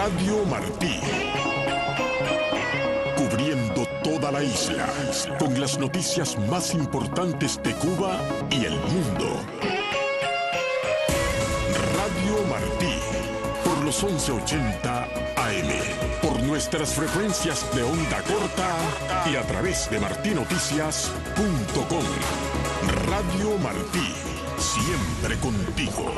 Radio Martí. Cubriendo toda la isla, con las noticias más importantes de Cuba y el mundo. Radio Martí, por los 1180 AM, por nuestras frecuencias de onda corta y a través de martinoticias.com. Radio Martí, siempre contigo.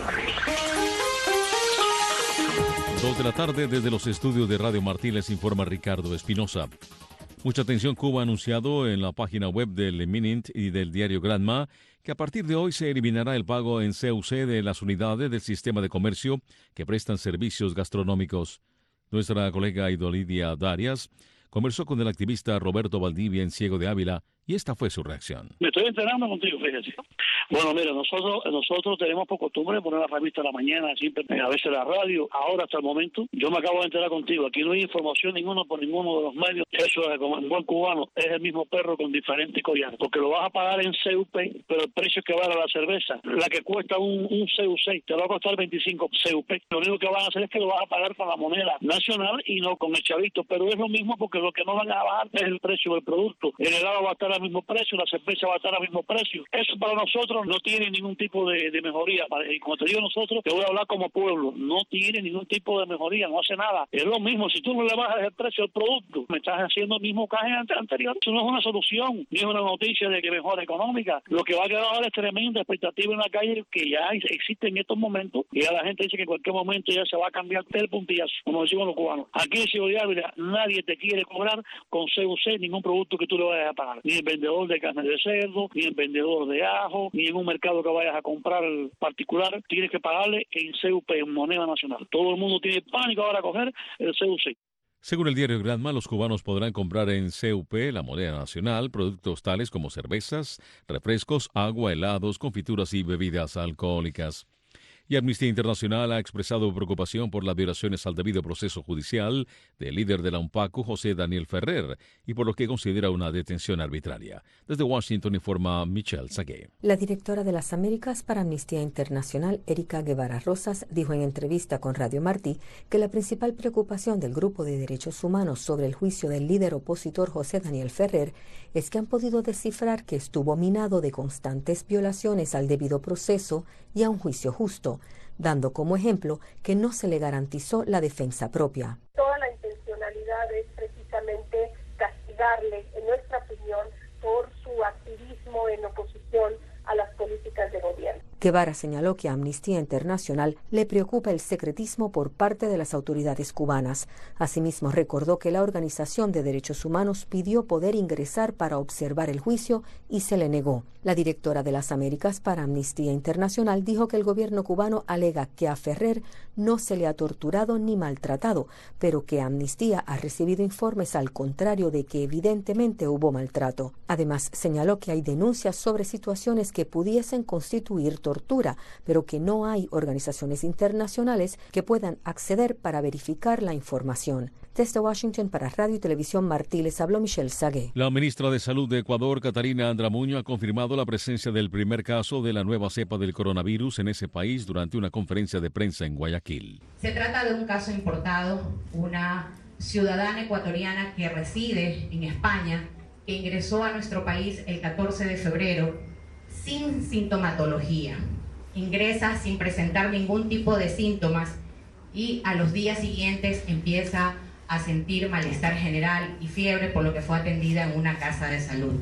2 de la tarde desde los estudios de Radio Martí les informa Ricardo Espinosa. Mucha atención. Cuba ha anunciado en la página web del MININT y del diario Granma que a partir de hoy se eliminará el pago en CUC de las unidades del sistema de comercio que prestan servicios gastronómicos. Nuestra colega Idolidia Darias conversó con el activista Roberto Valdivia en Ciego de Ávila y esta fue su reacción. Me estoy enterando contigo, fíjate. Bueno, mira, nosotros tenemos por costumbre poner la revista a la mañana, siempre, a veces la radio. Ahora, hasta el momento, yo me acabo de enterar contigo. Aquí no hay información ninguna por ninguno de los medios. Eso es, como en buen cubano, es el mismo perro con diferentes collares. Porque lo vas a pagar en CUP, pero el precio que vale la cerveza, la que cuesta un CUC, te va a costar 25 CUP. Lo único que van a hacer es que lo vas a pagar con la moneda nacional y no con el chavito. Pero es lo mismo porque lo que no van a bajar es el precio del producto. El helado va a estar al mismo precio, la cerveza va a estar al mismo precio. Eso para nosotros no tiene ningún tipo de mejoría. Y como te digo nosotros, te voy a hablar como pueblo, no tiene ningún tipo de mejoría, no hace nada. Es lo mismo, si tú no le bajas el precio del producto, me estás haciendo el mismo caje anterior. Eso no es una solución, ni es una noticia de que mejora económica. Lo que va a quedar ahora es tremenda expectativa en la calle que ya existe en estos momentos, y ya la gente dice que en cualquier momento ya se va a cambiar el puntillazo, como decimos los cubanos. Aquí en Ciego de Ávila nadie te quiere cobrar con CUC ningún producto que tú le vayas a pagar, ni el vendedor de carne de cerdo, ni el vendedor de ajo, ni en un mercado que vayas a comprar particular, tienes que pagarle en CUP, en moneda nacional. Todo el mundo tiene pánico ahora a coger el CUC. Según el diario Granma, los cubanos podrán comprar en CUP, la moneda nacional, productos tales como cervezas, refrescos, agua, helados, confituras y bebidas alcohólicas. Y Amnistía Internacional ha expresado preocupación por las violaciones al debido proceso judicial del líder de la UNPACU, José Daniel Ferrer, y por lo que considera una detención arbitraria. Desde Washington informa Michelle Sagué. La directora de las Américas para Amnistía Internacional, Erika Guevara Rosas, dijo en entrevista con Radio Martí que la principal preocupación del Grupo de Derechos Humanos sobre el juicio del líder opositor José Daniel Ferrer es que han podido descifrar que estuvo minado de constantes violaciones al debido proceso y a un juicio justo, dando como ejemplo que no se le garantizó la defensa propia. Toda la intencionalidad es precisamente castigarle, en nuestra opinión, por su activismo en oposición a las políticas de gobierno. Guevara señaló que a Amnistía Internacional le preocupa el secretismo por parte de las autoridades cubanas. Asimismo, recordó que la Organización de Derechos Humanos pidió poder ingresar para observar el juicio y se le negó. La directora de las Américas para Amnistía Internacional dijo que el gobierno cubano alega que a Ferrer no se le ha torturado ni maltratado, pero que Amnistía ha recibido informes al contrario de que evidentemente hubo maltrato. Además, señaló que hay denuncias sobre situaciones que pudiesen constituir tortura, pero que no hay organizaciones internacionales que puedan acceder para verificar la información. Desde Washington para Radio y Televisión Martí les habló Michelle Sagué. La ministra de Salud de Ecuador, Catarina Andramuño, ha confirmado la presencia del primer caso de la nueva cepa del coronavirus en ese país durante una conferencia de prensa en Guayaquil. Se trata de un caso importado, una ciudadana ecuatoriana que reside en España, que ingresó a nuestro país el 14 de febrero sin sintomatología. Ingresa sin presentar ningún tipo de síntomas y a los días siguientes empieza a sentir malestar general y fiebre, por lo que fue atendida en una casa de salud.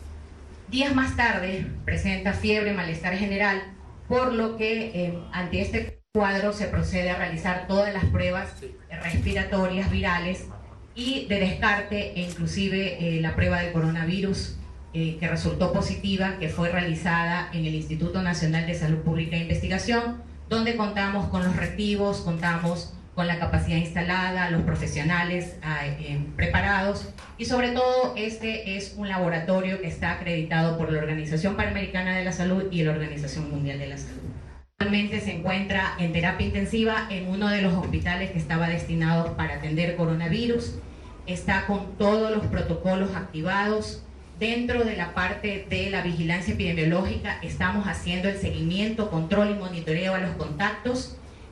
Días más tarde presenta fiebre, malestar general, por lo que ante este cuadro se procede a realizar todas las pruebas respiratorias virales y de descarte, e inclusive la prueba de coronavirus que resultó positiva, que fue realizada en el Instituto Nacional de Salud Pública e Investigación, donde contamos con los reactivos, contamos con la capacidad instalada, los profesionales preparados, y sobre todo este es un laboratorio que está acreditado por la Organización Panamericana de la Salud y la Organización Mundial de la Salud. Actualmente se encuentra en terapia intensiva en uno de los hospitales que estaba destinado para atender coronavirus, está con todos los protocolos activados. Dentro de la parte de la vigilancia epidemiológica estamos haciendo el seguimiento, control y monitoreo a los contactos.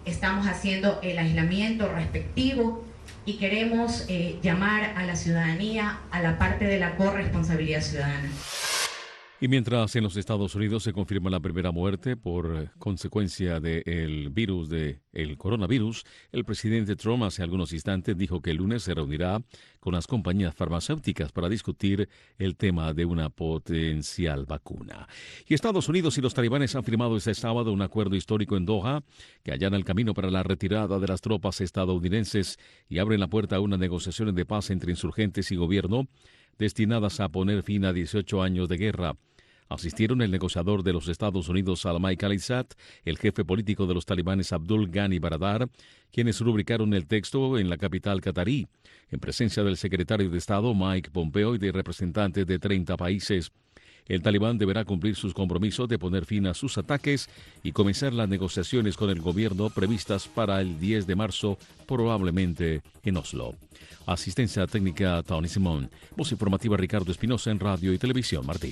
estamos haciendo el aislamiento respectivo y queremos llamar a la ciudadanía a la parte de la corresponsabilidad ciudadana. Y mientras en los Estados Unidos se confirma la primera muerte por consecuencia del coronavirus, el presidente Trump hace algunos instantes dijo que el lunes se reunirá con las compañías farmacéuticas para discutir el tema de una potencial vacuna. Y Estados Unidos y los talibanes han firmado este sábado un acuerdo histórico en Doha que allana el camino para la retirada de las tropas estadounidenses y abren la puerta a unas negociaciones de paz entre insurgentes y gobierno destinadas a poner fin a 18 años de guerra. Asistieron el negociador de los Estados Unidos, Zalmay Khalilzad, el jefe político de los talibanes, Abdul Ghani Baradar, quienes rubricaron el texto en la capital catarí, en presencia del secretario de Estado, Mike Pompeo, y de representantes de 30 países. El talibán deberá cumplir sus compromisos de poner fin a sus ataques y comenzar las negociaciones con el gobierno previstas para el 10 de marzo, probablemente en Oslo. Asistencia técnica Tony Simón. Voz informativa Ricardo Espinosa en Radio y Televisión Martí.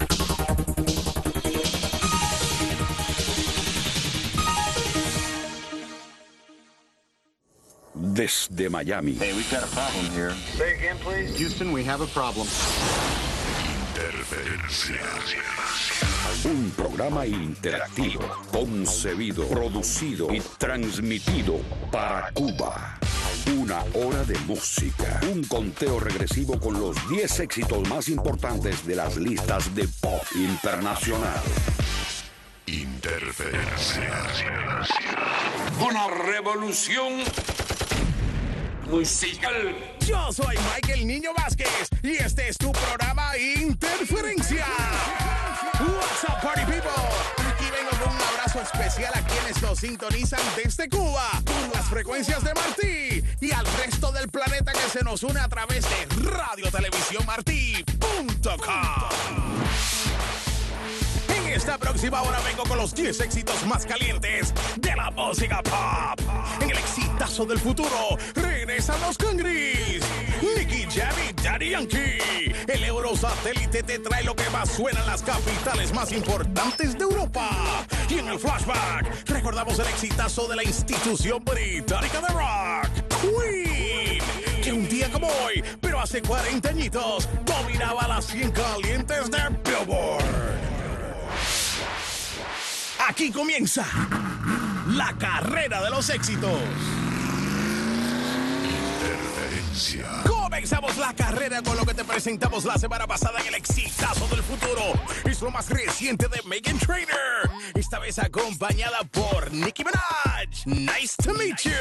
Desde Miami. Hey, we've got a problem here. Say again, please. Houston, we have a problem. Interferencia. Un programa interactivo, concebido, producido y transmitido para Cuba. Una hora de música. Un conteo regresivo con los 10 éxitos más importantes de las listas de pop internacional. Interferencia. Una revolución musical. Yo soy Michael Niño Vázquez y este es tu programa Interferencia. What's up, party people? Aquí vengo con un abrazo especial a quienes nos sintonizan desde Cuba por las frecuencias de Martí y al resto del planeta que se nos une a través de radiotelevisiónmartí.com. En esta próxima hora vengo con los 10 éxitos más calientes de la música pop. En el exitazo del futuro regresan los Cangris, Nicky Jam y Daddy Yankee. El Eurosatélite te trae lo que más suena en las capitales más importantes de Europa. Y en el flashback recordamos el exitazo de la institución británica de rock, Queen, que un día como hoy, pero hace 40 añitos, dominaba las 100 calientes de Billboard. Aquí comienza la carrera de los éxitos. Interferencia. Comenzamos la carrera con lo que te presentamos la semana pasada en el exitazo del futuro. Es lo más reciente de Meghan Trainor. Esta vez acompañada por Nicki Minaj. Nice to meet you.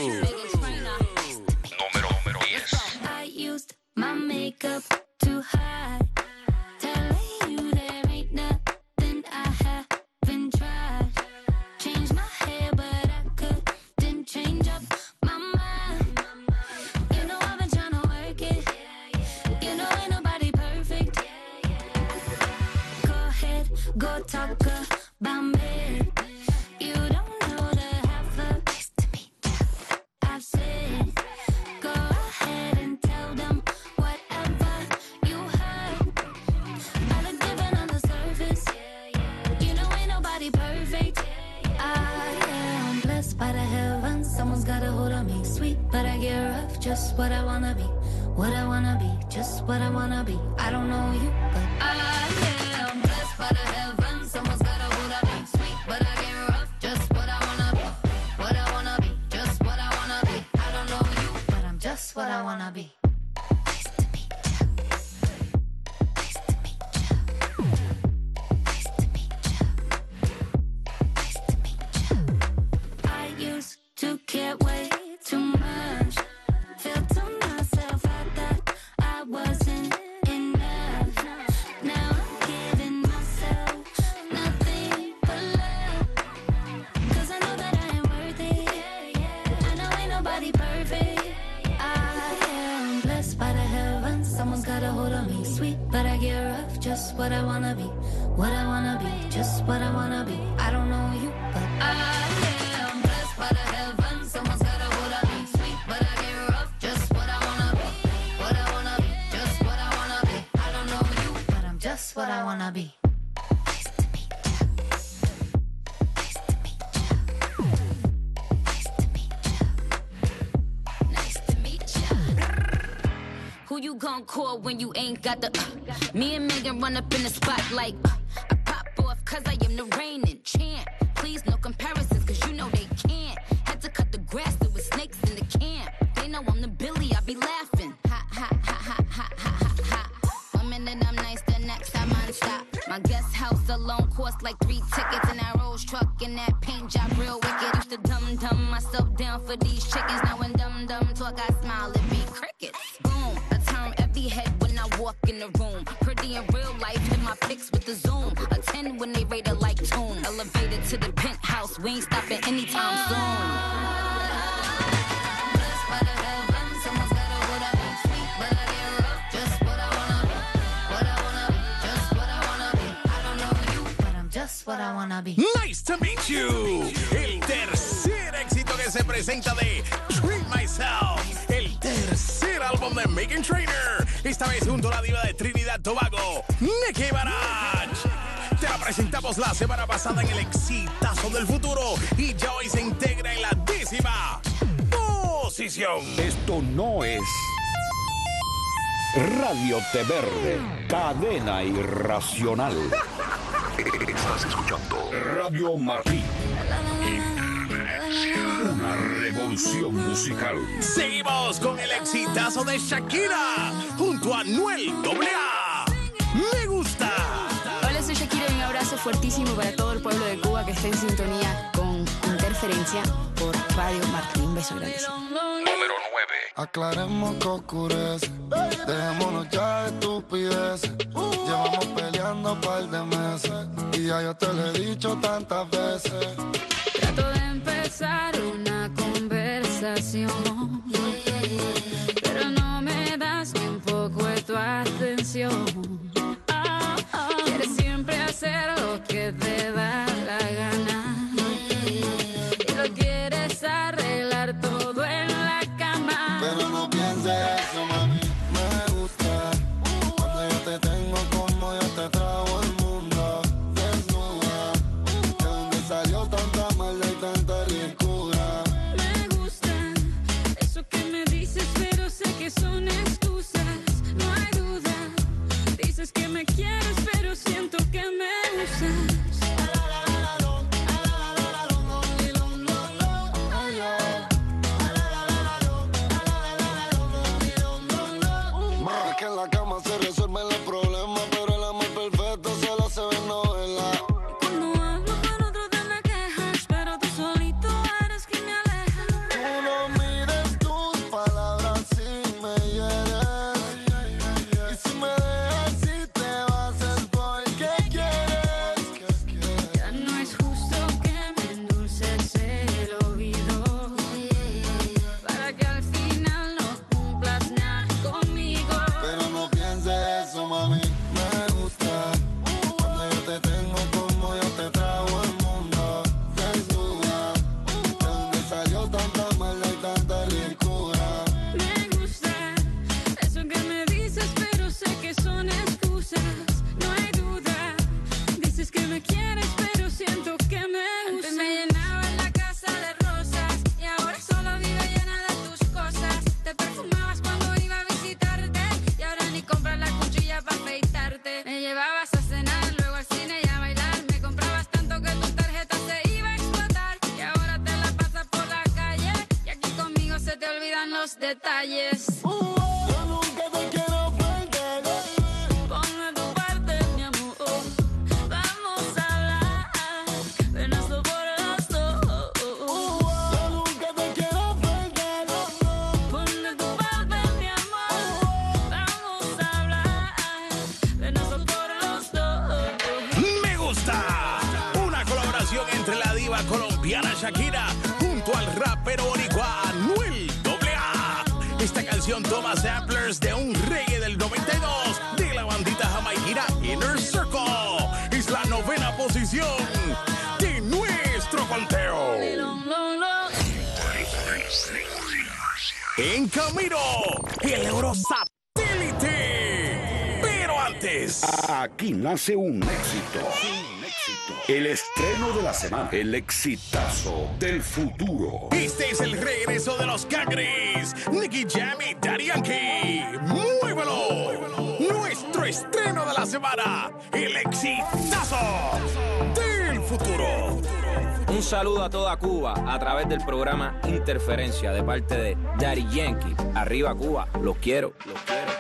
Número 10. I used my makeup to hide. Telling you there ain't nothing I haven't tried. Changed my hair, but I couldn't change up my mind. You know I've been trying to work it. You know ain't nobody perfect. Go ahead, go talk about me. You don't know the half of nice to meet you. I've said, go ahead and tell them whatever you heard. I look different on the surface. You know ain't nobody perfect. I am blessed by the heavens. Someone's got a hold on me. Sweet, but I get rough. Just what I wanna be. What I wanna be. Just what I wanna be. I don't know you, but I am blessed by the heavens. Someone's got a hold on me. Sweet, but I get rough. Just what I wanna be. What I wanna be. Just what I wanna be. I don't know you, but I'm just what I wanna be. Nice to meet you. Nice to meet you. Nice to meet you. Nice to meet you. I used to care way too much. Feel to myself I thought I wasn't enough. Now I'm giving myself nothing but love. 'Cause I know that I am worth it. I know ain't nobody perfect. I am blessed by the heavens. Someone's got a hold on me. Sweet, but I get rough. Just what I wanna be. What I wanna be. Just what I wanna be. I don't know you, but I am blessed by the heavens. Someone's got a hold on me. Sweet, but I get rough. Just what I wanna be. What I wanna be. Just what I wanna be. I don't know you, but I'm just what I wanna be. Nice to meet you. Nice to meet you. who you gon' call when you ain't got the Me and Megan run up in the spot like I pop off cause I am the reigning champ. Please no comparisons cause you know they can't. Had to cut the grass, there was snakes in the camp. They know I'm the Billy, I be laughing. Ha ha ha ha ha ha ha ha. 1 minute I'm nice, the next I'm unstop. My guest house alone cost like 3 tickets. And that Rolls truck and that paint job real wicked. Used to dumb myself down for these chickens. Now when dumb talk, I smile, it be crickets. Boom, I turn every head when I walk in the room. Pretty in real life, hit my pics with the zoom. A 10 when they rate it like tune. Elevated to the penthouse, we ain't stopping anytime soon. What I wanna be. Nice to meet you. El tercer éxito que se presenta de Treat Myself. El tercer álbum de Meghan Trainor. Esta vez junto a la diva de Trinidad Tobago, Nicki Minaj. Te la presentamos la semana pasada en el exitazo del futuro y ya hoy se integra en la 10ª posición. Esto no es Radio Té Verde, cadena irracional. Estás escuchando Radio Martí. Una revolución musical. Seguimos con el exitazo de Shakira junto a Anuel AA. Me gusta. Hola, soy Shakira y un abrazo fuertísimo para todo el pueblo de Cuba que está en sintonía con Interferencia por Radio Martí. Un beso grandísimo. Número 9. Aclaremos que oscurece. Dejémonos ya de estupideces. Llevamos peleando un par de meses y ya yo te lo he dicho tantas veces. Trato de empezar una conversación, pero no me das ni un poco de tu atención. Quieres siempre hacer lo que te da la gana y lo quieres arreglar todo en la cama. Pero no pienses eso, mami. Me gusta cuando yo te tengo como yo te trago el mundo desnuda. De donde salió tanta maldad y tanta ricura. Me gusta eso que me dices, pero sé que son excusas. No hay duda. Dices que me quieres, pero siento que me usas. Que en la cama se resuelven los problemas, pero el amor perfecto solo se ve en novela. Cuando hablo con otro te me quejas, pero tú solito eres quien me aleja. Tú no mires tus palabras si me hieres. Y si me dejas, si te vas es porque quieres. Ya no es justo que me endulces el oído para que al final no cumplas nada conmigo. Pero no pienses eso, mami. Me gusta cuando yo te tengo como yo te trago el mundo desnuda. De donde salió tanta maldad y tanta ricura. Me gusta eso que me dices, pero sé que son excusas. No hay duda. Dices que me quieres, pero siento que me usas. Antes me llenaba la casa de rosas y ahora solo vive llena de tus cosas. Te perfumabas cuando iba a visitarte y ahora ni compras la cuchilla para afeitarte. Me llevabas a cenar, luego al cine y a bailar. Me comprabas tanto que tu tarjeta se iba a explotar y ahora te la pasas por la calle y aquí conmigo se te olvidan los detalles. Yo nunca te quiero perder. Ponme tu parte, mi amor. Vamos a hablar. Ven, hazlo por los dos. Yo nunca te quiero perder. Ponme tu parte, mi amor. Vamos a hablar. Ven, hazlo por los dos. Me gusta. Una colaboración entre la diva colombiana Shakira junto al rapero boricua Anuel AA. Esta canción toma samplers de un reggae del 92 de la bandita jamaiquina Inner Circle. Es la 9ª posición de nuestro conteo. En camino, el Eurosatélite. Pero antes, Aquí nace un éxito. El estreno de la semana. El exitazo del futuro. este es el regreso de los Cangris, Nicky Jam y Daddy Yankee. Muy la semana, el exitazo del futuro. Un saludo a toda Cuba a través del programa Interferencia de parte de Daddy Yankee. Arriba Cuba, los quiero, los quiero.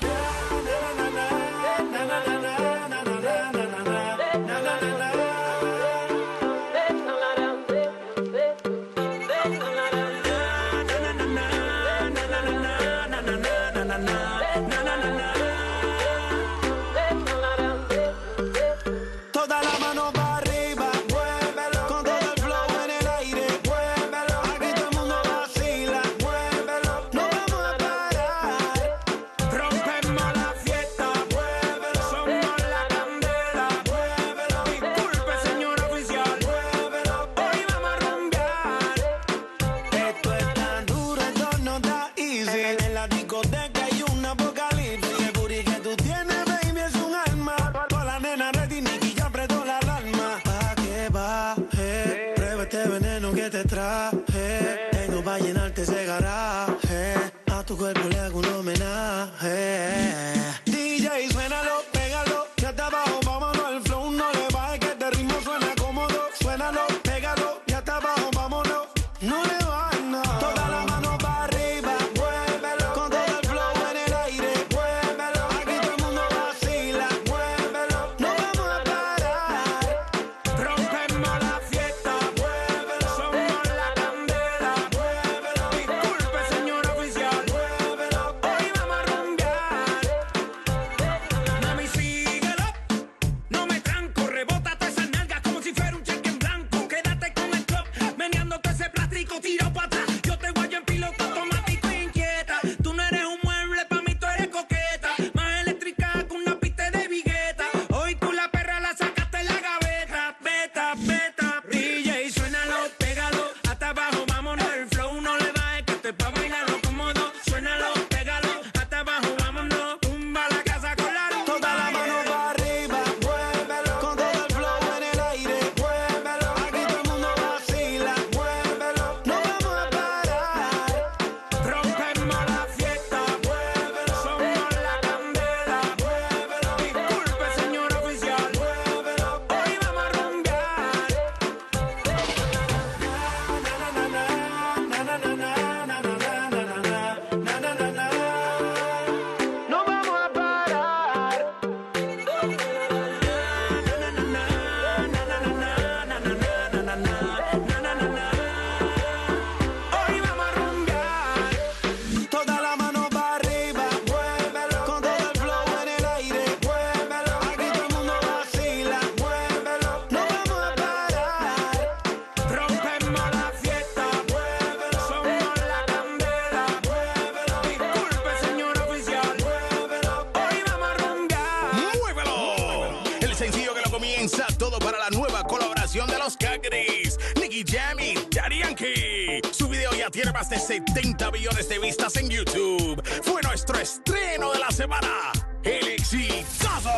Todo para la nueva colaboración de los Cangris, Nicky Jam y Daddy Yankee. Su video ya tiene más de 70 millones de vistas en YouTube. Fue nuestro estreno de la semana, el exitazo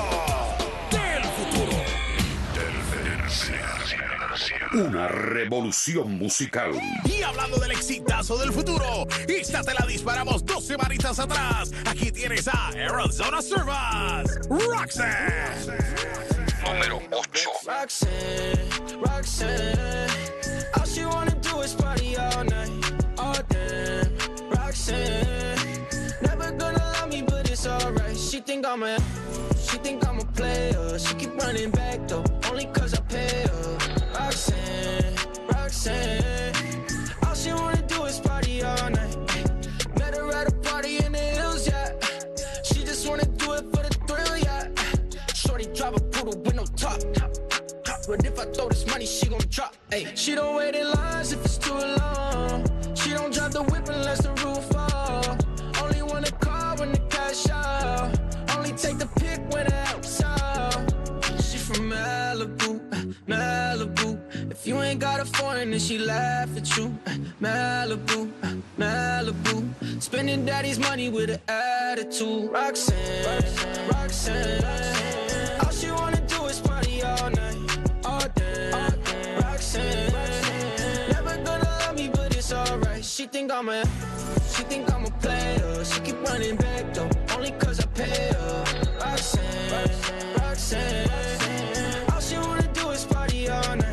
del futuro. Una revolución musical. Y hablando del exitazo del futuro, esta te la disparamos 2 semanitas atrás. Aquí tienes a Arizona Service, Roxanne. Número 8. Roxanne, all she wanna do is party all night, all damn. Roxanne, never gonna love me, but it's alright. She think I'm a player. She keep running back though, only cause I pay her. Roxanne, all she wanna do is party all night. Met her at a party in the hills, yeah. She just wanna do it for the thrill, yeah. Shorty drive a poodle with no top. But if I throw this money, she gon' drop. Ay. She don't wait in lines if it's too long. She don't drive the whip unless the roof fall. Only wanna call when the cash out. Only take the pic when the help's out. She from Malibu, Malibu. If you ain't got a foreign, then she laugh at you. Malibu, Malibu. Spending daddy's money with an attitude. Roxanne, Roxanne. All she wanna do is party all night. Roxanne, never gonna love me, but it's alright. She think I'm a player. She keep running back though, only cause I pay her. Roxanne, Roxanne. All she wanna do is party all night.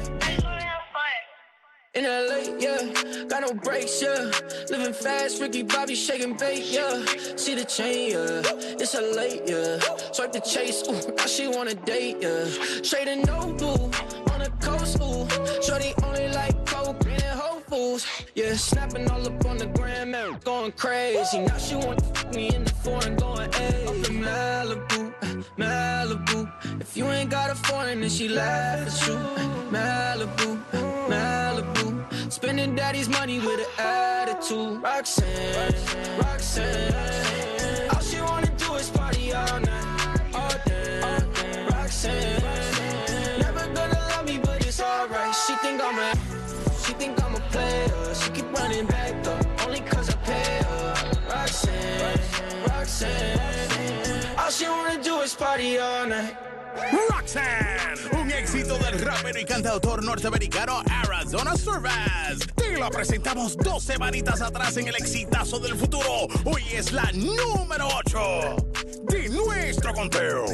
In LA, yeah, got no brakes, yeah. Living fast, Ricky Bobby shaking bait, yeah. See the chain, yeah, it's a late, yeah. Swipe the chase, ooh, now she wanna date, yeah. Trading Nobu on the coast, ooh. Shorty only like coke and Whole Foods, yeah. Snapping all up on the gram, man, going crazy. Now she wanna fuck me in the foreign, going, ayy. Up in Malibu, Malibu. If you ain't got a foreign, then she laugh at you. Malibu, Malibu. Spending daddy's money with an attitude. Roxanne, Roxanne. All she wanna do is party all night, all day. Roxanne, never gonna love me, but it's alright. She think I'm a player. She keep running back though, only cause I pay her. Roxanne, Roxanne. All she wanna do is party all night. Roxanne, un éxito del rapero y cantautor norteamericano Arizona Service. Te lo presentamos 2 semanitas atrás en el exitazo del futuro. Hoy es la número 8 de nuestro conteo.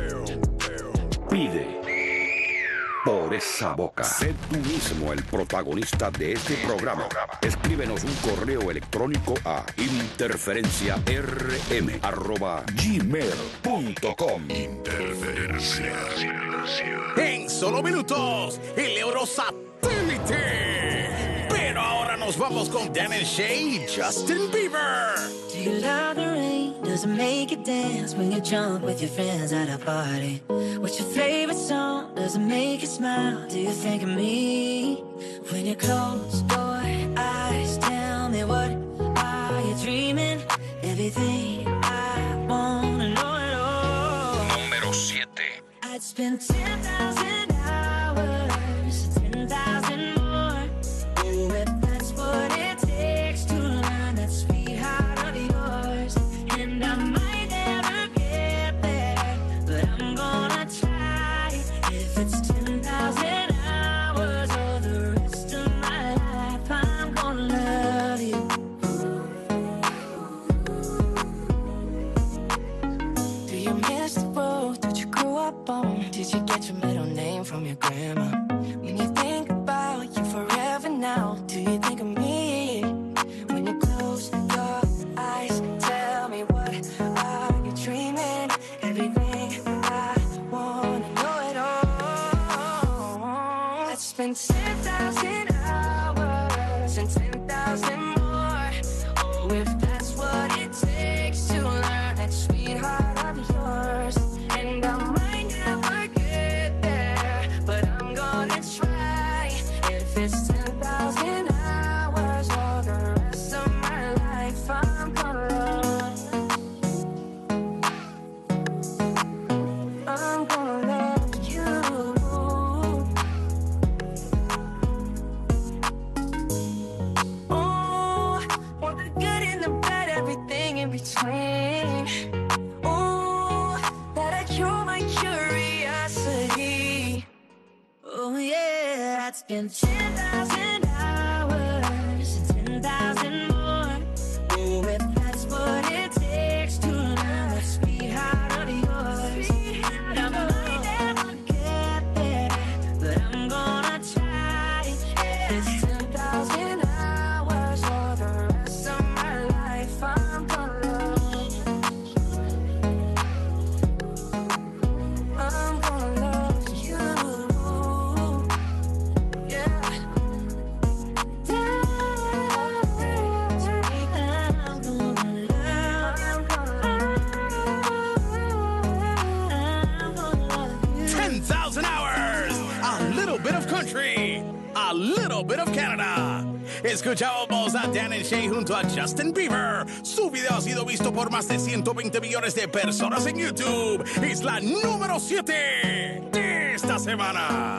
Pide por esa boca. Sé tú mismo el protagonista de este programa. Escríbenos un correo electrónico a interferenciarm@gmail.com. En solo minutos, el Eurosatélite. Pero ahora nos vamos con Dan and Shay y Justin Bieber. Do you love the rain? Does it make you dance when you're drunk with your friends at a party? What's your favorite song? Does it make you smile? Do you think of me? When you close your eyes, tell me what are you dreaming? Everything I wanna know it all. Número 7. I'd spend 10,000 hours, 10,000 more. Oh, if that's what it takes to learn that sweet heart of yours. And I might never get there, but I'm gonna try. If it's 10,000 hours or the rest of my life, I'm gonna love you. Do you miss the road that you grew up on? Did you get your middle name from your grandma? When you think about you forever now, do you think of me? When you close your eyes, tell me what are you dreaming? Everything I wanna know it all. I'd spend 10,000 hours and 10,000 more. Oh, if that's what it takes to learn that sweetheart of yours. And I might never get there, but I'm gonna try. If it's 10,000 hours or the rest of my life, I'm gonna love. I'm gonna love you. Oh, want the good and the bad, everything in between. Oh, that'll cure my curiosity. Oh yeah, I'd spend 10,000 hours, 10,000 more. Oh, if that's what it takes to learn that sweetheart of yours. And I might never get there, but I'm gonna try. It's 10,000 hours or the rest of my life, I'm gonna love. I'm gonna love you. Yeah. I'm gonna love you. 10,000 hours. A little bit of country. A little bit of Canada. Escuchábamos a Dan and Shay junto a Justin Bieber. Su video ha sido visto por más de 120 millones de personas en YouTube. Es la número 7 de esta semana.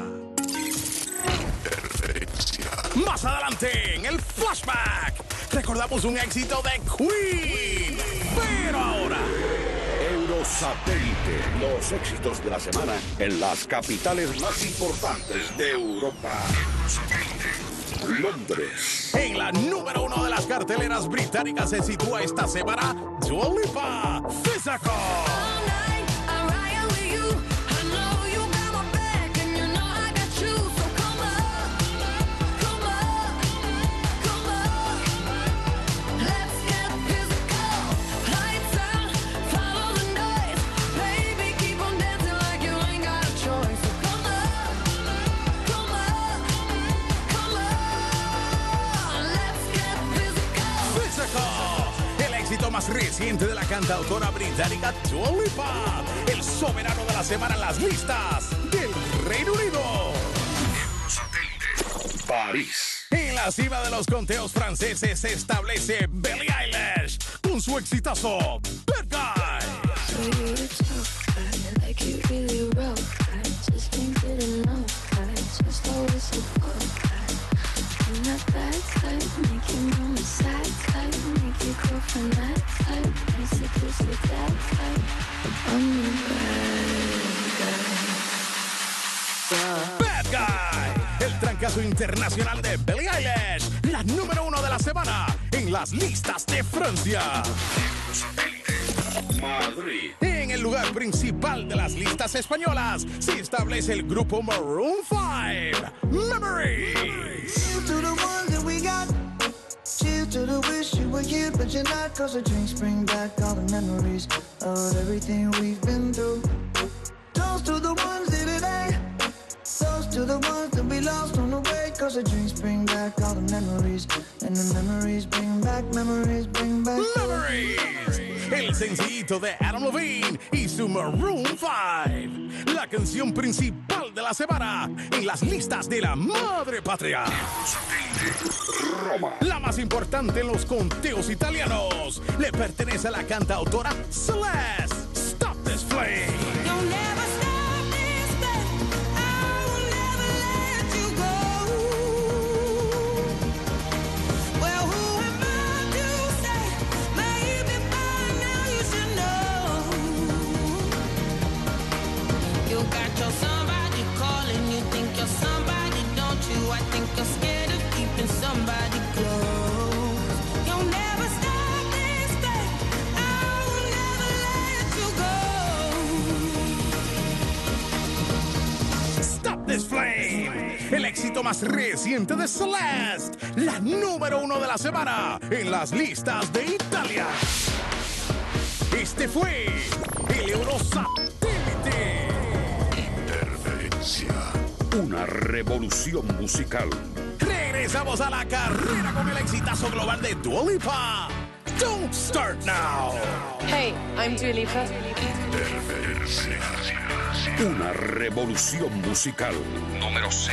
Más adelante, en el flashback, recordamos un éxito de Queen. Pero ahora, Eurosatélite. Los éxitos de la semana en las capitales más importantes de Europa. Londres. En la número 1 de las carteleras británicas se sitúa esta semana Dua Lipa, Physical. Más reciente de la cantautora británica Dua Lipa, el soberano de la semana en las listas del Reino Unido. París. En la cima de los conteos franceses se establece Billie Eilish con su exitazo Bad Guy. So you're a tough guy, like you really rough guy. Just ain't good enough guy, just always a fuck guy. I'm that bad type, make your mama sad type, make your girlfriend mad type, basically so that type. I'm the Bad Guy, el trancazo internacional de Billie Eilish, la número 1 de la semana en las listas de Francia. Madrid. En el lugar principal de las listas españolas se establece el grupo Maroon 5, Memories. Cheers to the ones that we got. Cheers to the wish you were here, but you're not. Cause the drinks bring back all the memories of everything we've been through. Toast to the ones that today. Toast to the ones that we lost on the way. Cause the drinks bring back all the memories. And the memories bring back, memories bring back. Memories. El sencillito de Adam Levine y su Maroon 5. La canción principal de la semana en las listas de la madre patria. Roma. La más importante en los conteos italianos le pertenece a la cantautora Celeste. Stop This Flame. Flame, el éxito más reciente de Celeste, la número 1 de la semana en las listas de Italia. Este fue el Eurosatélite. Interferencia. Una revolución musical. Regresamos a la carrera con el exitazo global de Dua Lipa. Don't Start Now. Hey, I'm Dua Lipa. Interferencia. Una revolución musical. Número 6.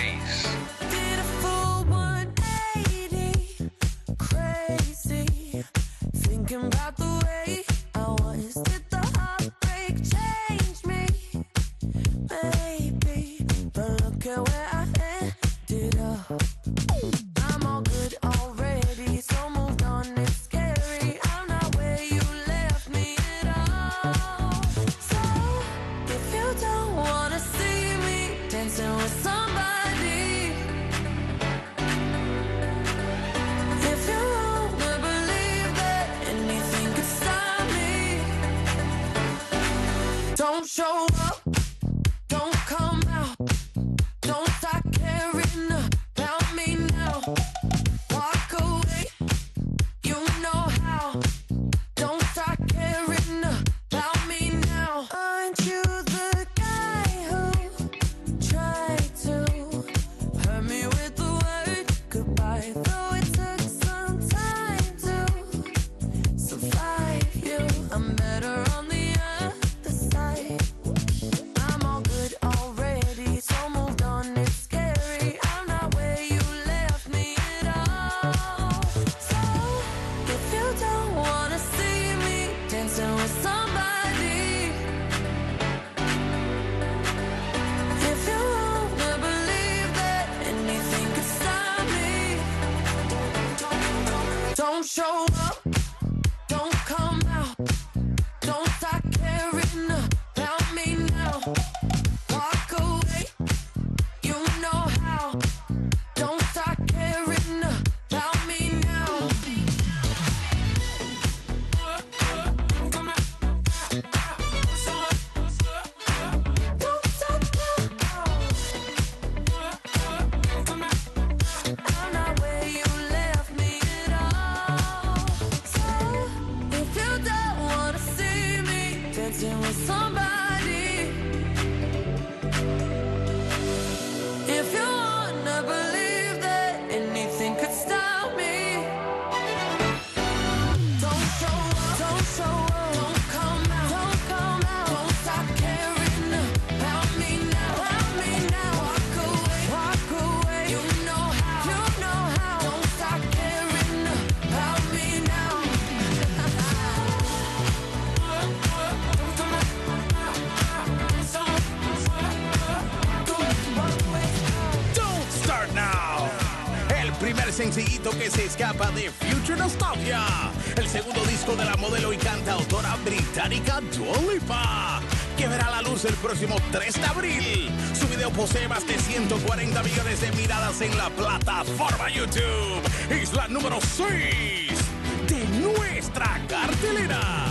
Don't show up, don't come out, don't start caring about me now. Walk away, you know how. Don't start caring about me now. Aren't you the guy who tried to hurt me with the word goodbye? Though it took some time to survive you, I'm better on the don't show up, don't come out, don't start caring about me now. Walk away, you know how. Don't start caring dancing with somebody. If you wanna believe that anything could stop me, don't show up, don't show up, don't come out, don't come out, don't stop caring about me now, walk away, you know how, don't stop caring about me now. Don't Start Now. El primer sencillito que se escapa de Future Nostalgia. El segundo disco de la modelo y cantautora británica Dua Lipa, que verá la luz el próximo 3 de abril. Su video posee más de 140 millones de miradas en la plataforma YouTube. Es la número 6 de nuestra cartelera.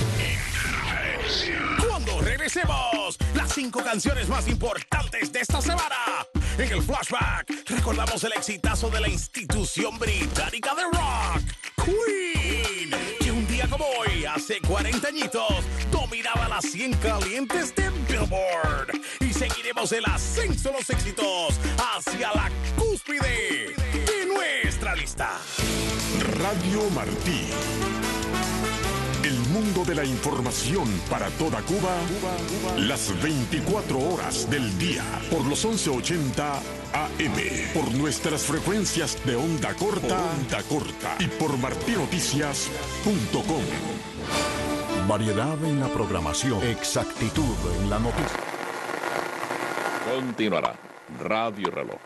Cuando regresemos, las 5 canciones más importantes de esta semana. En el flashback, recordamos el exitazo de la institución británica de rock, Queen, que un día como hoy, hace 40 añitos, dominaba las 100 calientes de Billboard. Y seguiremos el ascenso de los éxitos hacia la cúspide de nuestra lista. Radio Martí. El mundo de la información para toda Cuba, las 24 horas del día, por los 1180 AM, por nuestras frecuencias de onda corta, y por martinoticias.com. Variedad en la programación, exactitud en la noticia. Continuará Radio Reloj.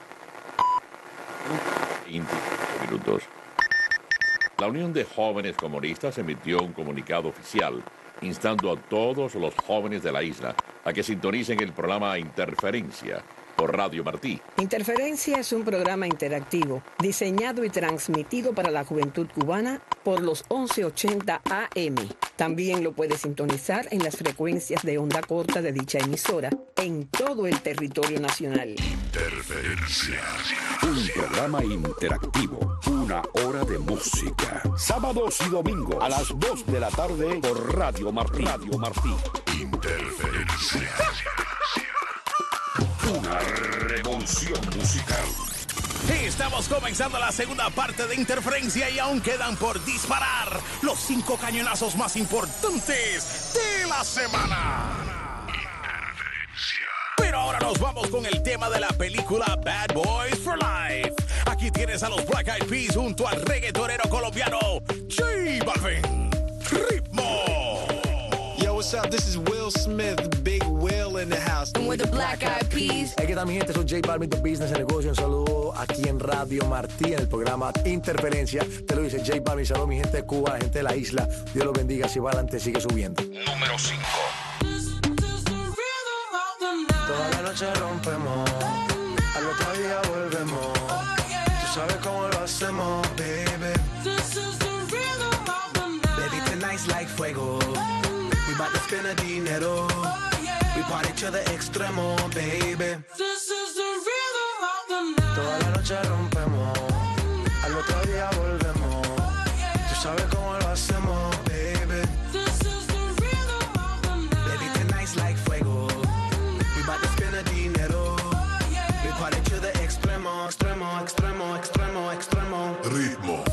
25 minutos. La Unión de Jóvenes Comunistas emitió un comunicado oficial instando a todos los jóvenes de la isla a que sintonicen el programa Interferencia por Radio Martí. Interferencia es un programa interactivo diseñado y transmitido para la juventud cubana por los 1180 AM. También lo puede sintonizar en las frecuencias de onda corta de dicha emisora en todo el territorio nacional. Interferencia. Un programa interactivo. Una hora de música. Sábados y domingos a las 2 de la tarde por Radio Martí. Interferencia. Una revolución musical. Estamos comenzando la segunda parte de Interferencia y aún quedan por disparar los 5 cañonazos más importantes de la semana. Pero ahora nos vamos con el tema de la película Bad Boys for Life. Aquí tienes a los Black Eyed Peas junto al reggaetonero colombiano J Balvin. Ritmo. Yo, what's up? This is Will Smith, Big Will in the house. And with the Black Eyed Peas. ¿Qué tal, mi gente? Soy J Balvin de Business en Negocio. Un saludo aquí en Radio Martí, en el programa Interferencia. Te lo dice J Balvin. Saludo a mi gente de Cuba, la gente de la isla. Dios los bendiga. Si va adelante, sigue subiendo. Número 5. Toda la noche rompemos, al otro día volvemos. Tú sabes cómo lo hacemos, baby. Baby, tonight's like fuego. We bout to spend the dinero. We party to the extremo, baby. Toda la noche rompemos, al otro día volvemos. Tú sabes cómo lo hacemos, baby. Baby, tonight's like fuego. We bout to spend the dinero. We party to the extremo, extremo, extremo, extremo, extremo. Ritmo.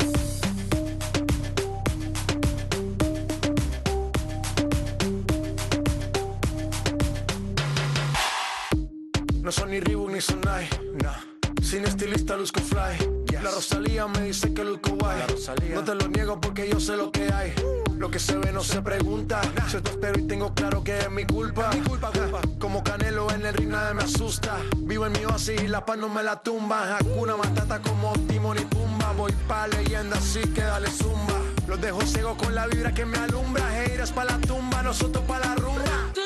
No son ni Reebok ni Sonai, nah. Sin estilista luzco fly. La Rosalía me dice que luzco guay. No te lo niego porque yo sé lo que hay. Lo que se ve no se pregunta. Soy tostero y tengo claro que es mi culpa. Como Canelo en el ring nadie me asusta. Vivo en mi oasis y la paz no me la tumba. Hakuna Matata como Timón y Pumba. Voy pa' leyenda así que dale zumba. Los dejo ciego con la vibra que me alumbra. Haters pa' la tumba, nosotros pa' la rumba.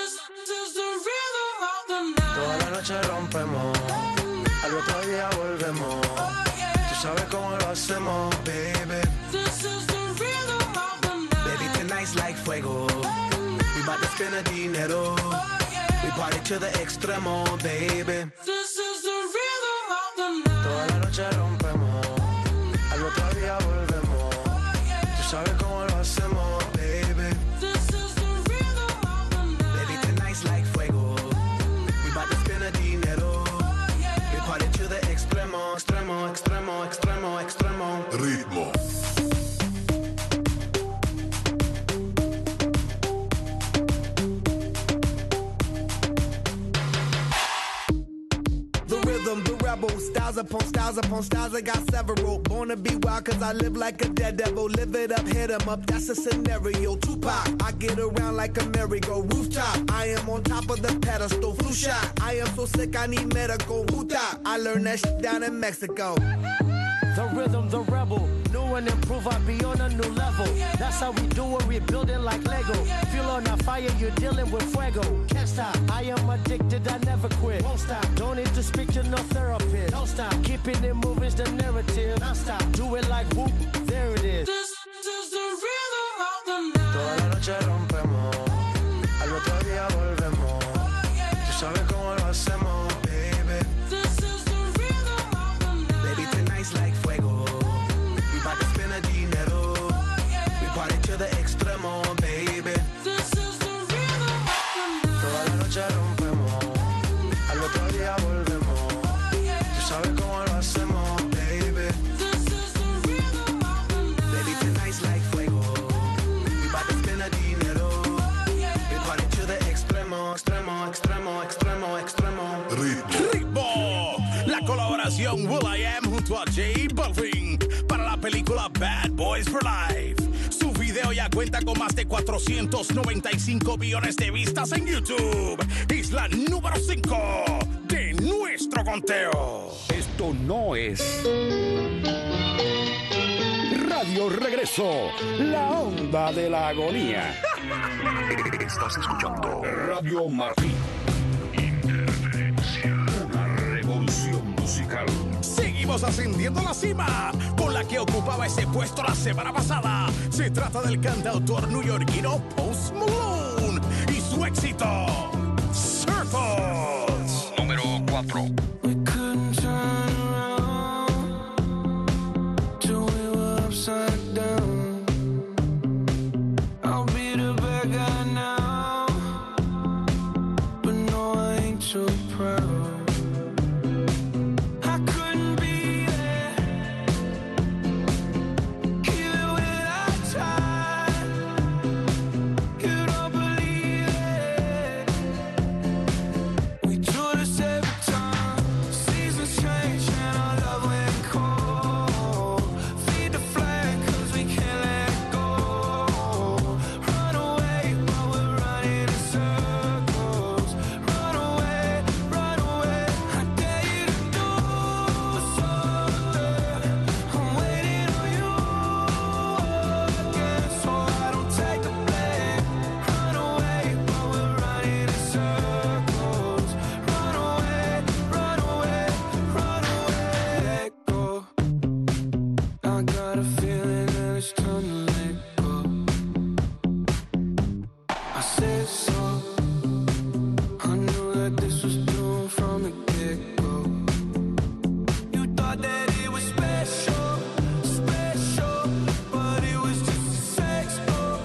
Toda la noche rompemos, al otro día volvemos. Tú sabes cómo lo hacemos, baby. Baby, tonight's like fuego. We bout to spend the dinero. We party to the extremo, baby. Toda la noche rompemos, al otro día volvemos. Tú sabes cómo lo hacemos, baby. upon styles, I got several. Born to be wild cause I live like a dead devil. Live it up, hit 'em up, that's a scenario. Tupac, I get around like a merry-go. Rooftop, I am on top of the pedestal. Flu shot, I am so sick I need medical. Huta, I learned that shit down in Mexico. The rhythm, the rebel. New and improve, I'll be on a new level. That's how we do it, we're building like Lego. Feel on a fire, you're dealing with fuego. Can't stop, I am addicted, I never quit. Won't stop, don't need to speak to no therapist. Don't stop, keeping it moving's the narrative. Don't stop, do it like whoop, there it is. This is the rhythm of the night. Toda la noche rompemos, al otro día volvemos. Tú sabes cómo lo hacemos, baby. This is the rhythm of the night. Baby, tonight's like fuego. We bout to spend a dinero. We party to the extremo, baby. This is the rhythm of the night. Toda la noche rompemos, al otro día volvemos. Tú sabes cómo lo hacemos, baby. This is the rhythm of the night. Baby, tonight's like fuego. We bout to spend a dinero. We party to the extremo, extremo, extremo, extremo, extremo. Ritmo. La colaboración will.i.am junto a J Balvin para la película Bad Boys for Life. Su video ya cuenta con más de 495 millones de vistas en YouTube. Es la número 5 de nuestro conteo. Esto no es Radio Regreso, la onda de la agonía. Estás escuchando Radio Martín. Interferencia, una revolución musical. Seguimos ascendiendo a la cima con la que ocupaba ese puesto la semana pasada. Se trata del cantautor neoyorquino Post Malone y su éxito Circles. Número 4. We couldn't turn around till we were upside down. I'll be the bad guy now, but no, I ain't too proud. I couldn't be there, even when I tried. You don't believe it. We do this every time. Seasons change and our love went cold. Feed the flag 'cause we can't let go. Run away while we're running in circles. Run away, run away. I dare you to do something. I'm waiting on you again, so I don't take the blame. Run away while we're running in circles. Run away, run away, run away. Let go. I got a feeling that it's time to let go. I said so. I knew that this was doomed from the get-go. You thought that it was special, special, but it was just the sex door,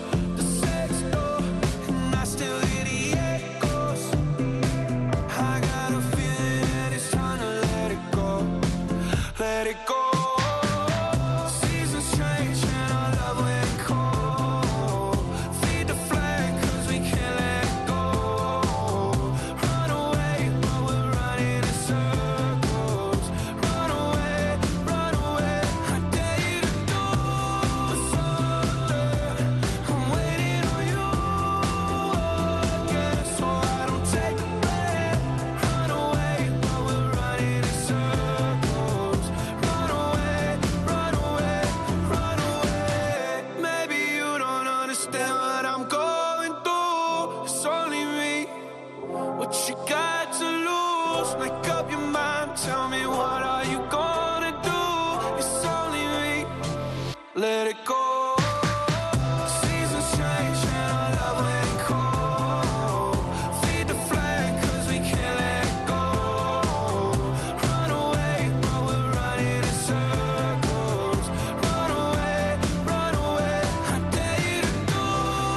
and I still hear the echoes. I got a feeling that it's time to let it go, let it go. Seasons change and our love went cold. Feed the flag 'cause we can't let go. Run away while we're running in circles. Run away, run away. I dare you to do something. I'm waiting on you again, so I don't take the blame. Run away while we're running in circles. Run away, run away, run away. Maybe you don't understand what I'm going through. It's only me. What you got to lose? Make up your mind. Tell me, what are you gonna do? It's only me. Let it go. Seasons change and our love went cold. Feed the flag 'cause we can't let go. Run away while we're running in circles. Run away, run away. I dare you to do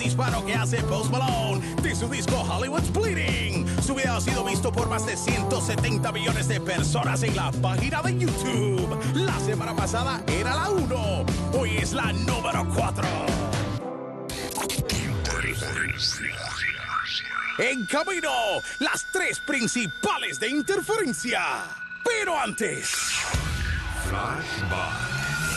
disparo que hace Post Malone de su disco Hollywood's Bleeding. Su video ha sido visto por más de 170 millones de personas en la página de YouTube. La semana pasada era la 1, hoy es la número 4. En camino, las 3 principales de Interferencia. Pero antes, Flashback.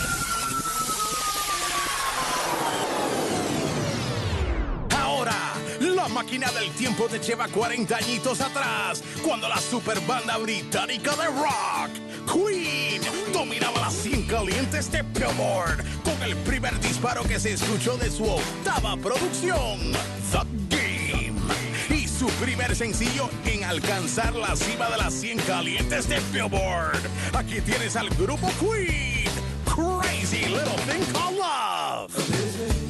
Ahora, la máquina del tiempo te lleva 40 añitos atrás, cuando la superbanda británica de rock, Queen, dominaba las 100 calientes de Billboard, con el primer disparo que se escuchó de su 8ª producción, The Game, y su primer sencillo en alcanzar la cima de las 100 calientes de Billboard. Aquí tienes al grupo Queen, Crazy Little Thing Called Love.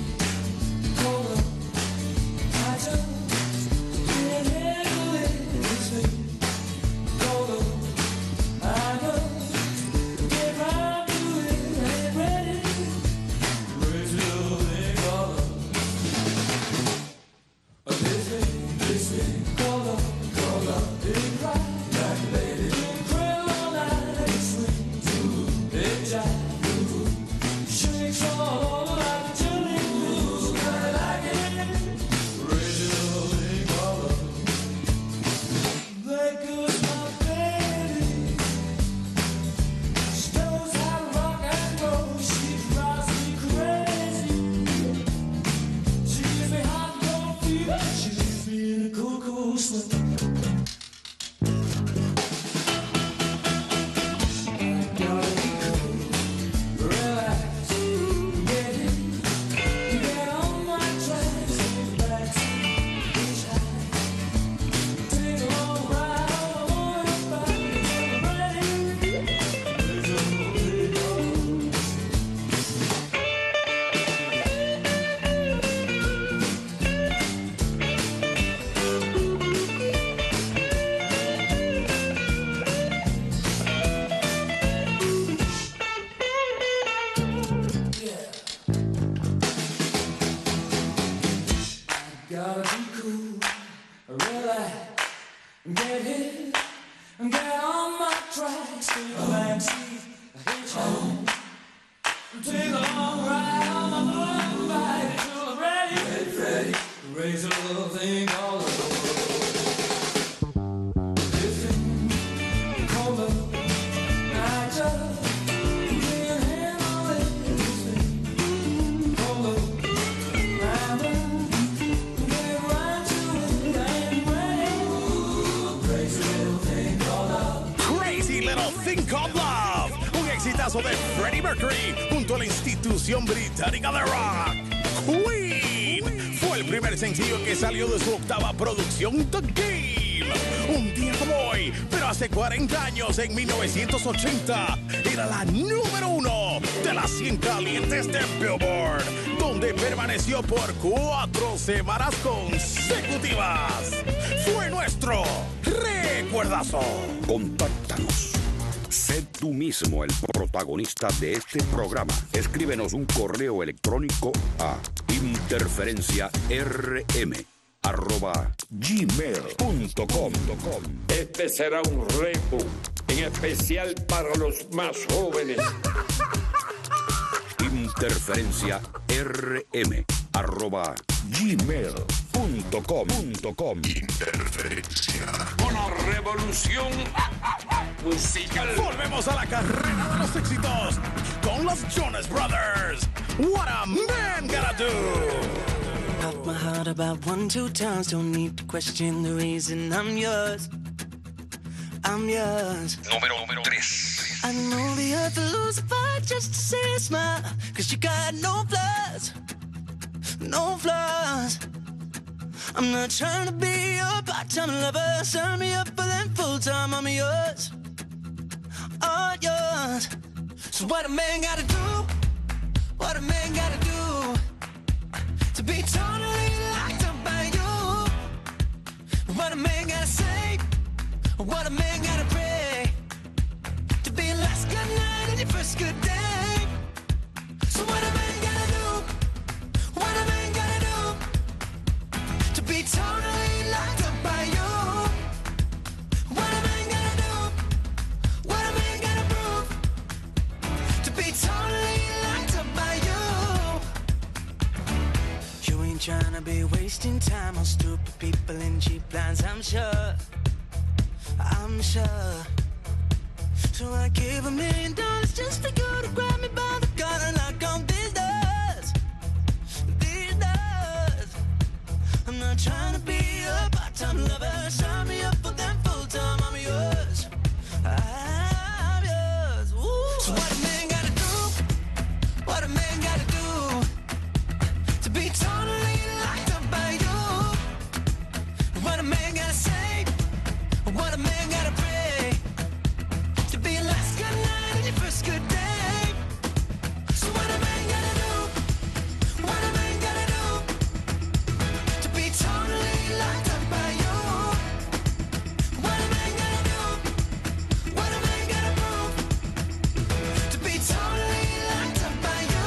De Freddie Mercury junto a la institución británica de rock, Queen, fue el primer sencillo que salió de su 8ª producción, The Game. Un día como hoy, pero hace 40 años, en 1980, era la número 1 de las 100 calientes de Billboard, donde permaneció por 4 semanas consecutivas. Fue nuestro recuerdazo. Contáctanos. Sé tú mismo el protagonista de este programa. Escríbenos un correo electrónico a interferenciarm@gmail.com. Este será un reto en especial para los más jóvenes. interferenciarm@gmail.com. Interferencia. Una revolución musical. Volvemos a la carrera de los éxitos con los Jonas Brothers. What a Man Gotta Do. Broke my heart about 1-2 times. Don't need to question the reason I'm yours. I'm yours. Número 3. I know the earth will lose a fight just to see a smile. Cause you got no flaws. No flaws. I'm not trying to be your part-time lover. Sign me up for them full-time. I'm yours. All yours. So what a man gotta do? What a man gotta do to be totally locked up by you? What a man gotta say? What a man gotta pray to be your last good night and your first good day? So what a man gotta do? What a man gotta do trying to be wasting time on stupid people and cheap lines, I'm sure. So I gave $1 million just to go to grab me by the collar and knock on these doors. I'm not trying to be a part-time lover. Sign me up for them full-time, I'm yours. I'm yours. Ooh. So what a man gotta do? What a man gotta do to be totally locked up by you? What a man gotta say? What a man gotta pray to be your last good night and your first good day? So what a man gotta do? What a man gotta do to be totally locked up by you? What a man gotta do? What a man gotta prove to be totally locked up by you?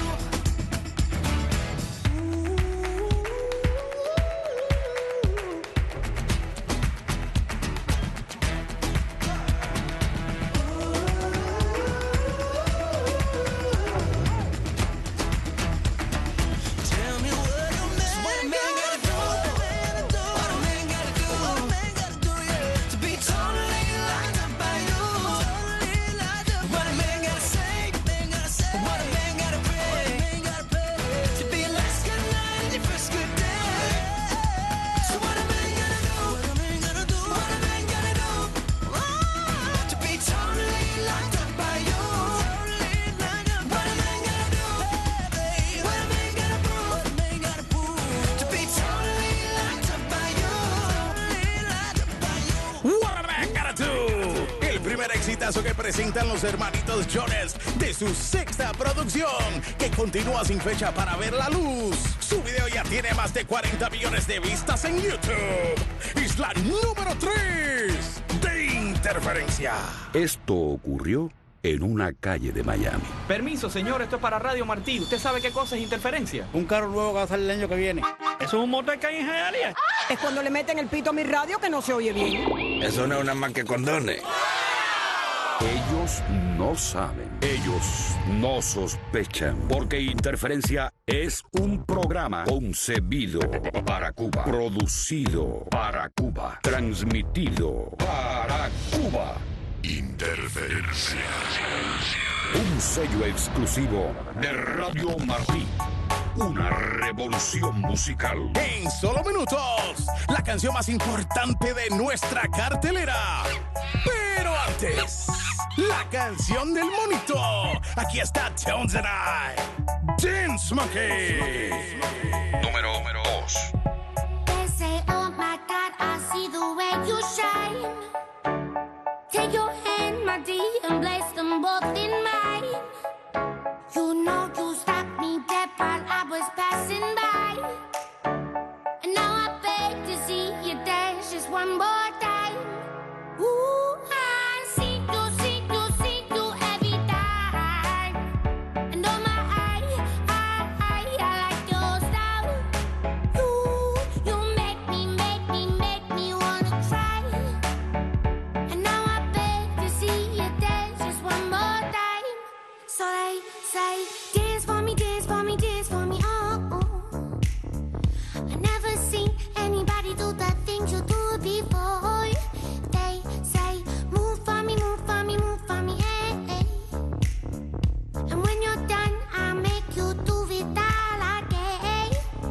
Tell me what a man gotta do? What a man gotta do? What a man gotta do, yeah, to be totally locked up by you? What a man gotta say? What a man gotta pray to be your last good night and your first good day? So what a man gotta do? What a man gotta do? What a man gotta do to be totally locked up by you? What a man gotta do? What a man gotta prove to be totally locked up by you? What a Man Gotta Do, el primer exitazo que presentan los hermanitos Jones de su sexta producción, que continúa sin fecha para ver la luz. Su video ya tiene más de 40 millones de vistas en YouTube. Es la número 3 de Interferencia. Esto ocurrió en una calle de Miami. Permiso, señor, esto es para Radio Martí. ¿Usted sabe qué cosa es interferencia? Un carro nuevo que va a salir el año que viene. ¿Eso es un motor que hay en Hialeah? Es cuando le meten el pito a mi radio que no se oye bien. Eso no es una más que condones. Ellos no saben, ellos no sospechan, porque Interferencia es un programa concebido para Cuba, producido para Cuba, transmitido para Cuba. Interferencia. Un sello exclusivo de Radio Martí. Una revolución musical. En solo minutos, la canción más importante de nuestra cartelera. Pero antes, la canción del monito. Aquí está Tones and I, Dance Monkey. Número 2. They say, oh my God, I see the way you shine. Take your hand, my dear, and place them both in mine. You know you stopped me dead while I was passing by. And now I beg to see you dance just one more time. Ooh, I see you every time. And oh my, I like your style. You make me wanna cry. And now I beg to see you dance just one more time. So they say, dance for me, dance for me, dance for me, oh, oh. I never seen anybody do the things you do before. They say, move for me, move for me, move for me, eh, eh. And when you're done, I'll make you do it all again.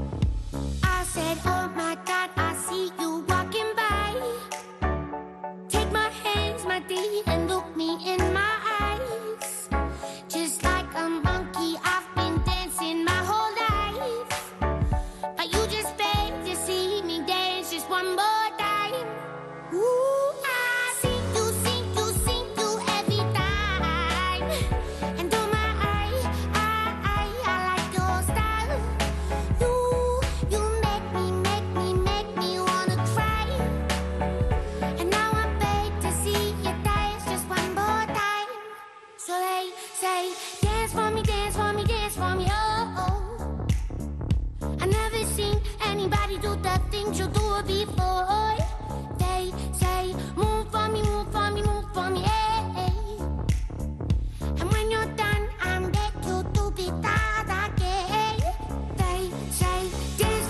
I said, oh my God, I see you walking by. Take my hands, my dear, and look me in my eyes. Just like a monkey, I've been dancing my whole life. But you just beg to see me dance just one more time. Ooh, I see you every time. And oh my, I like your style. You make me wanna cry. And now I beg to see you dance just one more time. So they say, dance for me, dance for me, dance for me, oh, oh. I never seen anybody do the things you do before. They say, move for me, move for me, move for me, eh, eh. And when you're done, I'm back you to be that again. They say, dance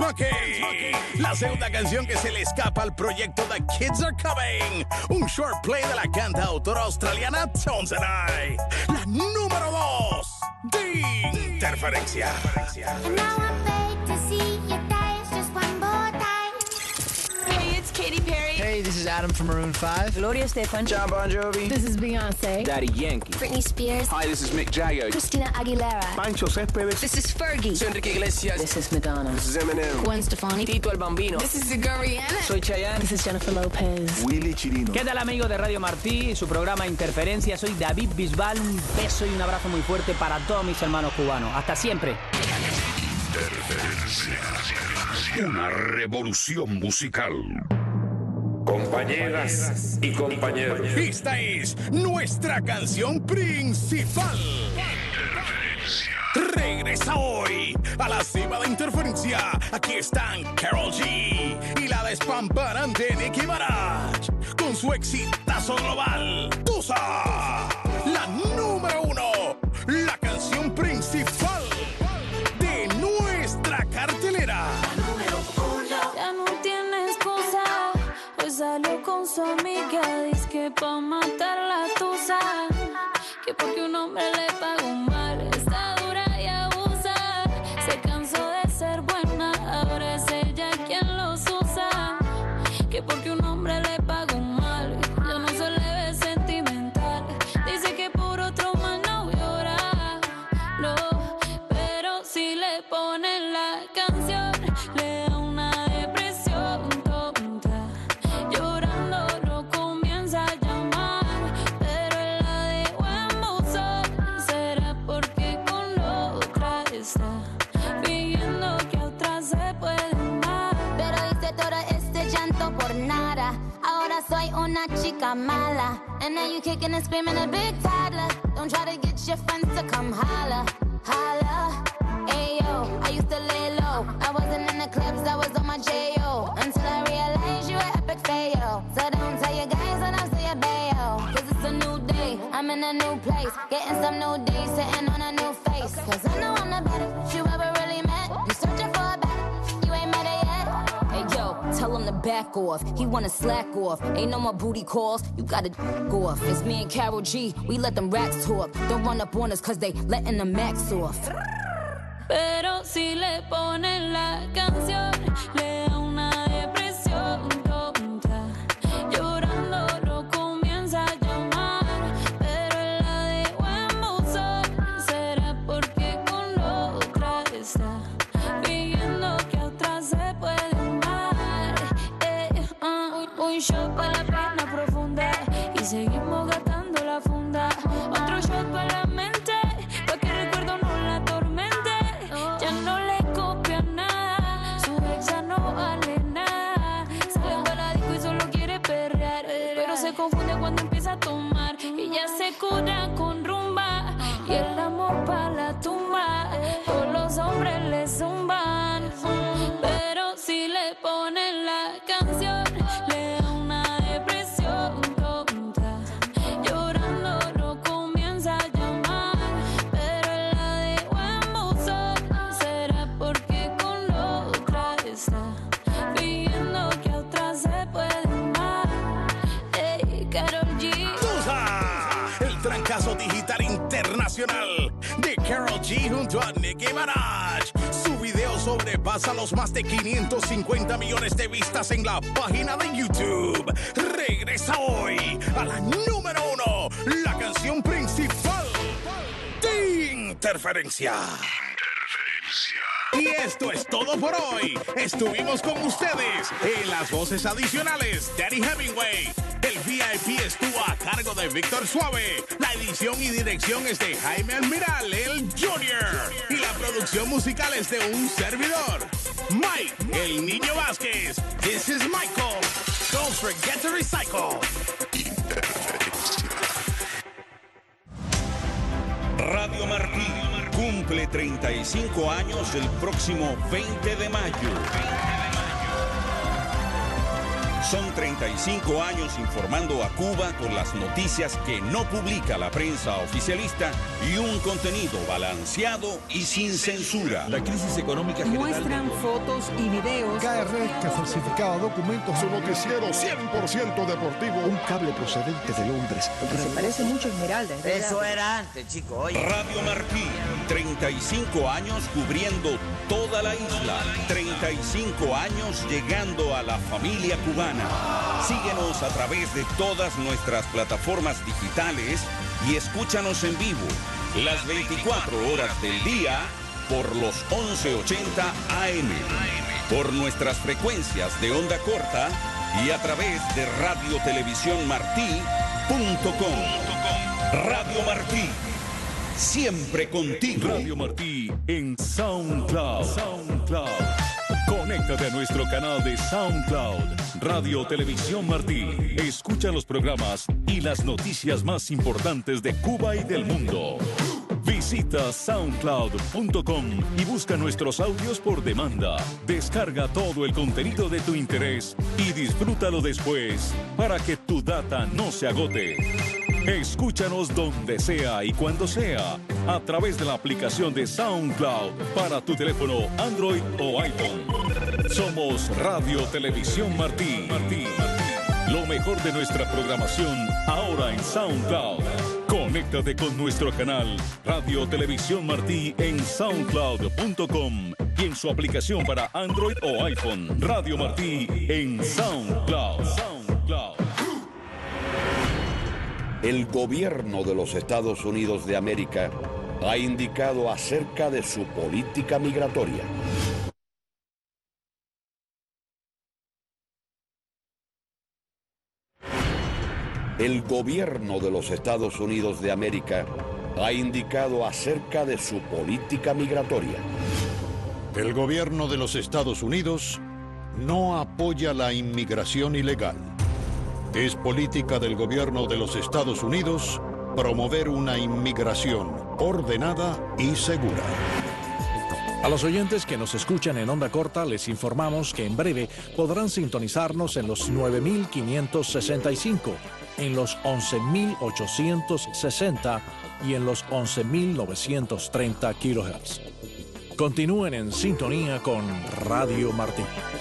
Monkey. La segunda canción que se le escapa al proyecto The Kids Are Coming. Un short play de la cantautora australiana Tones and I. La número 2 de Interferencia. Hey, it's Katy Perry. Hey, this is Adam from Maroon 5. Gloria Estefan. John Bon Jovi. This is Beyonce. Daddy Yankee. Britney Spears. Hi, this is Mick Jagger. Christina Aguilera. Pancho Céspedes. This is Fergie. Soy Enrique Iglesias. This is Madonna. This is Eminem. Gwen Stefani. Tito el Bambino. This is Sigur Rihanna. Soy Chayanne. This is Jennifer Lopez. Willy Chirino. ¿Qué tal, amigos de Radio Martí y su programa Interferencia? Soy David Bisbal. Un beso y un abrazo muy fuerte para todos mis hermanos cubanos. Hasta siempre. Interferencia. Una revolución musical. Compañeras y compañeros. Esta es nuestra canción principal. Regresa hoy a la cima de Interferencia. Aquí están Karol G y la despamparante Nicki Minaj con su exitazo global, Tusa. La número 1, la canción principal de nuestra cartelera. Ya no tiene excusa. Hoy salió con su amiga. Dice que pa' matar la tusa. Que porque un hombre le pagó mal. Está dura y abusa. Se cansó de ser buena. Ahora es ella quien los usa. Que porque un hombre le pagó mal. Ya no se le ve sentimental. Dice que por otro mal no llora. No, pero si le ponen la canción, le da una depresión tonta. Llorando lo comienza a llamar, pero él la dejó en buzón. Será porque con otra está fingiendo que a otra se puede amar. Pero hice todo este llanto por nada. Ahora soy una chica mala. And now you kicking and screaming a big toddler. Don't try to get your friends to come holla, holla. Ayo, I used to lay low. I wasn't in the clubs, I was on my J.O. Until I realized you were epic fail. So don't tell your guys when I say a bayo. Cause it's a new day, I'm in a new place. Getting some new days, sitting on a new face. Cause I know I'm the better you ever really met. You searching for a better, you ain't met it yet. Hey yo, tell him to back off. He wanna slack off. Ain't no more booty calls, you gotta go off. It's me and Karol G, we let them racks talk. Don't run up on us cause they letting the max off. Pero si le ponen la canción, le da una depresión tonta. Llorando lo comienza a llamar, pero él la dejó en buzón. Será porque con otra está fingiendo que a otra se puede amar. Un shot para la pena profunda y seguimos gastando la funda. Otro shot para la mente, pa' que el recuerdo no la atormente. Ya no le copia nada, su ex ya no vale nada. Sale para la disco y solo quiere perrear, pero se confunde cuando empieza a tomar. Y ya se cura con rumba y el amor para la tumba. Todos los hombres le zumban, pero si le ponen la canción, le da una depresión tonta. Llorando lo comienza a llamar, pero él la dejó en buzón. Será porque con otra está fingiendo que a otra se puede amar. Hey, Karol G. Tusa, el trancazo digital internacional de Karol G junto a Nicki Minaj. Su video sobrepasa los más de 550 millones de vistas en la página de YouTube. Regresa hoy a la número 1, la canción principal de Interferencia. Y esto es todo por hoy. Estuvimos con ustedes en las voces adicionales. Daddy Hemingway. El VIP estuvo a cargo de Víctor Suave. La edición y dirección es de Jaime Almiral, el Junior. Y la producción musical es de un servidor, Mike, el Niño Vázquez. This is Michael. Don't forget to recycle. Radio Martí cumple 35 años el próximo 20 de mayo. Son 35 años informando a Cuba con las noticias que no publica la prensa oficialista y un contenido balanceado y sin censura. La crisis económica general... Muestran fotos y videos. KR que falsificaba documentos. Su noticiero 100% deportivo. Un cable procedente de Londres. Porque se parece mucho a Esmeralda. Eso era antes, chicos. Oye. Radio Martí, 35 años cubriendo toda la isla. 35 años llegando a la familia cubana. Síguenos a través de todas nuestras plataformas digitales y escúchanos en vivo las 24 horas del día por los 1180 AM, por nuestras frecuencias de onda corta y a través de radiotelevisiónmartí.com. Radio Martí, siempre contigo. Radio Martí en SoundCloud. Conéctate a nuestro canal de SoundCloud, Radio Televisión Martí. Escucha los programas y las noticias más importantes de Cuba y del mundo. Visita soundcloud.com y busca nuestros audios por demanda. Descarga todo el contenido de tu interés y disfrútalo después para que tu data no se agote. Escúchanos donde sea y cuando sea a través de la aplicación de SoundCloud para tu teléfono Android o iPhone. Somos Radio Televisión Martí. Lo mejor de nuestra programación ahora en SoundCloud. Conéctate con nuestro canal Radio Televisión Martí en soundcloud.com y en su aplicación para Android o iPhone. Radio Martí en SoundCloud. El gobierno de los Estados Unidos de América ha indicado acerca de su política migratoria. El gobierno de los Estados Unidos de América ha indicado acerca de su política migratoria. El gobierno de los Estados Unidos no apoya la inmigración ilegal. Es política del gobierno de los Estados Unidos promover una inmigración ordenada y segura. A los oyentes que nos escuchan en onda corta les informamos que en breve podrán sintonizarnos en los 9.565, en los 11.860 y en los 11.930 kHz. Continúen en sintonía con Radio Martí.